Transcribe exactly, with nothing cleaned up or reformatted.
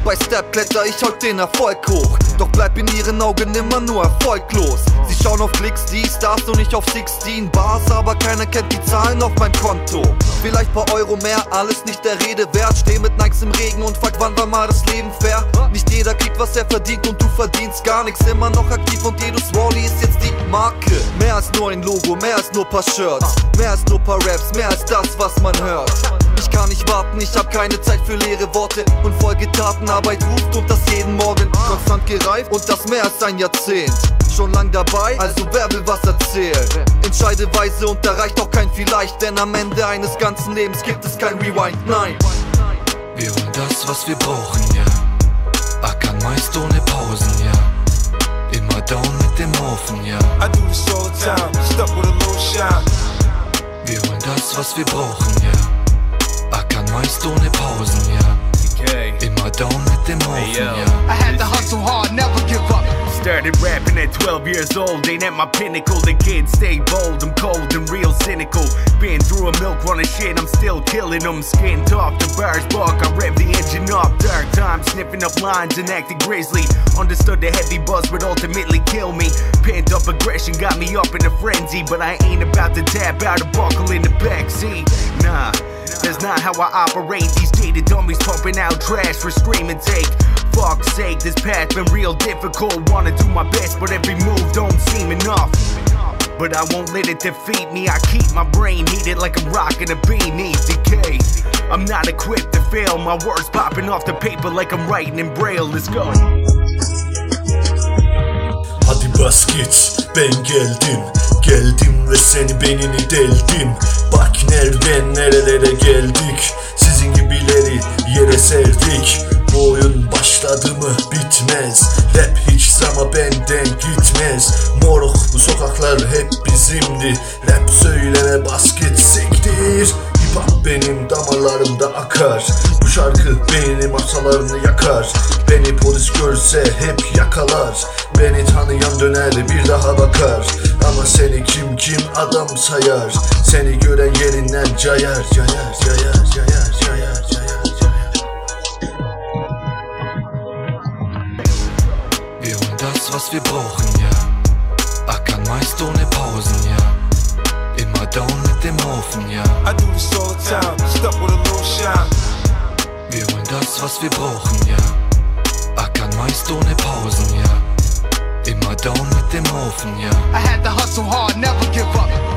by Step kletter ich heute den Erfolg hoch. Doch bleib in ihren Augen immer nur erfolglos. Sie schauen auf Klicks, die Stars und nicht auf sechzehn Bars, aber keiner kennt die Zahlen auf mein Konto. Vielleicht paar Euro mehr, alles nicht der Rede wert. Steh mit Nikes im Regen und frag, wann war mal das Leben fair? Nicht jeder kriegt, was er verdient und du verdienst gar nichts. Immer noch aktiv und jedes Wally ist jetzt die Marke. Mehr als nur ein Logo, mehr als nur paar Shirts, mehr als nur paar Raps, mehr als das, was man hört. Ich kann nicht warten, ich hab keine Zeit für leere Worte und folge Taten, Arbeit ruft und das jeden Morgen. Konstant gereift und das mehr als ein Jahrzehnt. Schon lang dabei, also wer will was erzählen? Entscheide weise und da reicht auch kein Vielleicht, denn am Ende eines ganzen Lebens gibt es kein Rewind, nein. Wir holen das, was wir brauchen, ja. Ackern meist ohne Pausen, ja. Immer down mit dem Haufen, ja. I do this all the time, stuck with a little shine. Wir holen das, was wir brauchen, ja. Ackern meist ohne Pausen, ja. Immer down mit dem Haufen, hey, ja. I had to hustle hard, never give up. Started rapping at twelve years old, ain't at my pinnacle. The kids stay bold, I'm cold and real cynical. Been through a milk run of shit, I'm still killing them. Skinned off the bars buck, I rev the engine up. Dark times, sniffing up lines and acting grisly. Understood the heavy buzz would ultimately kill me. Pent up aggression got me up in a frenzy, but I ain't about to tap out a buckle in the backseat. Nah, that's not how I operate. These jaded dummies pumping out trash for scream and take. Fuck's sake, this path been real difficult. Wanna do my best, but every move don't seem enough. But I won't let it defeat me. I keep my brain heated like I'm rocking a beneath decay. I'm not equipped to fail. My words popping off the paper like I'm writing in braille. Let's go. Hadi bas git, ben geldim. Geldim ve seni benini deldim. Bak nereden nerelere geldik. Sizin gibileri yere serdik. Bu oyun başladı mı bitmez. Rap hiç ama benden gitmez. Moruk bu sokaklar hep bizimdi. Rap söyleme bas git siktir. Hip hop benim damarlarımda akar. Bu şarkı benim masalarını yakar. Beni polis görse hep yakalar. Beni tanıyan döner bir daha bakar. Ama seni kim kim adam sayar. Seni gören yerinden cayar cayar cayar cayar cayar cayar. Wir holen das, was wir brauchen, ja. Ackern meist ohne Pausen, ja. Immer down mit dem Haufen, ja. I do this all the time, stuck with a little shine. Wir holen das, was wir brauchen, ja. Ackern meist ohne Pausen, ja. Immer down mit dem Haufen, ja. I had to hustle hard, never give up.